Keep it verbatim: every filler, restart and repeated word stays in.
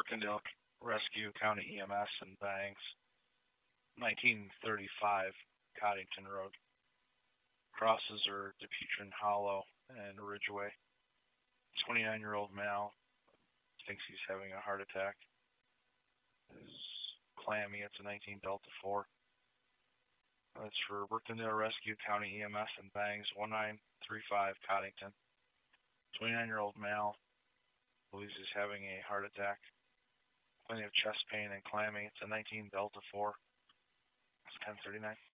Brookendale Rescue County E M S and Bangs, nineteen thirty-five Coddington Road. Crosses are DePetron Hollow and Ridgeway. twenty-nine-year-old male thinks he's having a heart attack. Is clammy. It's a nineteen Delta four. That's for Brookendale Rescue County E M S and Bangs, one nine three five Coddington. twenty-nine-year-old male believes he's having a heart attack. Plenty of chest pain and clammy. It's a nineteen Delta four. It's ten thirty-nine.